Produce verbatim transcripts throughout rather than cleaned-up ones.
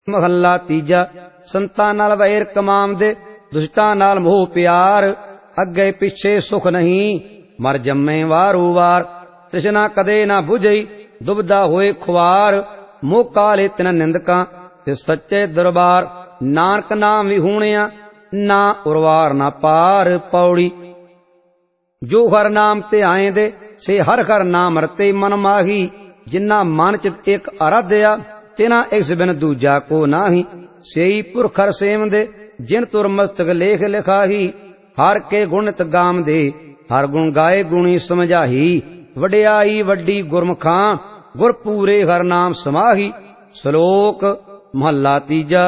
महला तीजा। संतां नाल वैर कमांदे, दुष्टां नाल मोह प्यार, अगे पिछे सुख नहीं, मर जम्मे वारो वार। तृष्णा कदे ना बुझई, दुबदा होए खुआर, मोह काले तिन निंदकां, ते सच्चे दरबार। नानक नाम विहूणिया, ना उरवार ना पार। पौड़ी। जो हर नाम ते आएंदे, से हर हर नाम रते मन माही। जिन्ना मन चित एक आराध्या, तिना इस बिन दूजा को नाही। सेई पुरखर सेवंदे, जिन तुर मस्तक लेख लिखाही। हर के गुणित गाम दे, हर गुण गाए गुणी समझाही। वड्याई वड्डी गुरमुखां, गुर पूरे हर नाम समाही। श्लोक महला तीजा।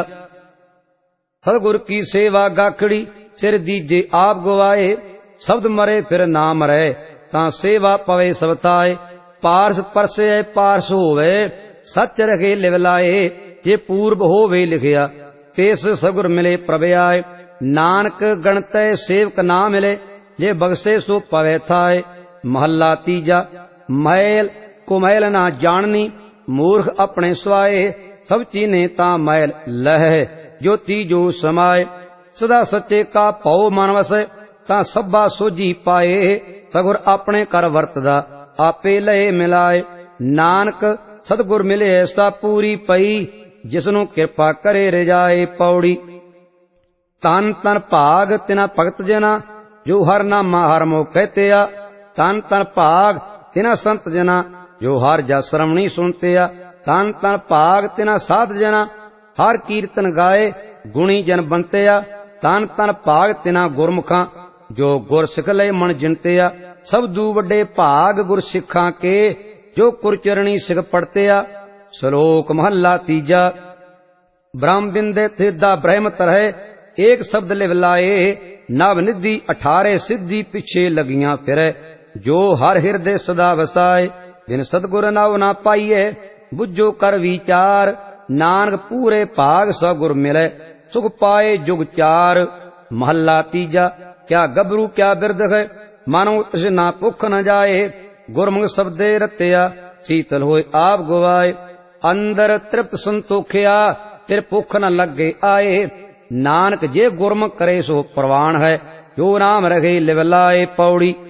सतगुर की सेवा गाखड़ी, सिर दीजे आप गवाए। शब्द मरे फिर ना मरे, तां सेवा पवे सब थाए। पारस परसे पारस होवे, सच रखे लिवलाए। जे पूर्व होवे लिखिया, तेस सगुर मिले प्रभ आए। नानक गणतै सेवक ना मिले, जे बगसे सो पवे थाए। महला तीजा। मैल कुमैल ना जाननी, मूर्ख अपने स्वाए। सब चीने ता मैल लह, जो तीजो समाए। सदा सच्चे का पौ मन वसै, तां सब्बा सोझी पाए। सगुर अपने कर वरतदा, आपे लए मिलाए। नानक सतगुर मिले ऐसा पूरी पई, जिसनु किरपा करे रजाए। पौड़ी। तन तन भाग तिना भगत जना, जो हर नामा हर मोह कहते आ। तन तन भाग तिना संत जना, जो हर जस श्रवणी सुनते आ। तन तन भाग तिना साध जना, हर कीर्तन गाए गुणी जन बनते आ। तन तन भाग तिना गुरमुखां, जो गुर सिख लय मन जिनते आ। सब दू वड्डे भाग गुर सिखां के, जो कुरचरणी सिख पढ़ते आ। श्लोक महला तीजा। ब्रह्म बिंदे थिदा ब्रह्म तरह, एक शब्द लिवलाए। नव निधि अठारे सिद्धि, पिछे लगियां फिरै। जो हर हृदय सदा वसाए, बिन सतगुर नाव ना पाइए। बुझो कर विचार, नानक पूरे भाग स गुर मिलै। सुख पाए जुग चार। महला तीजा। क्या गबरू क्या बिरद है, मानो तृष्णा भुख न जाए। गुरमुख शब्दे रत्या, शीतल होए आप गवाए। अंदर तृप्त संतोखिया, फिर भुख न लगे आए। नानक जे गुरमुख करे सो प्रवान है, जो नाम रखे लिवलाए। पौड़ी।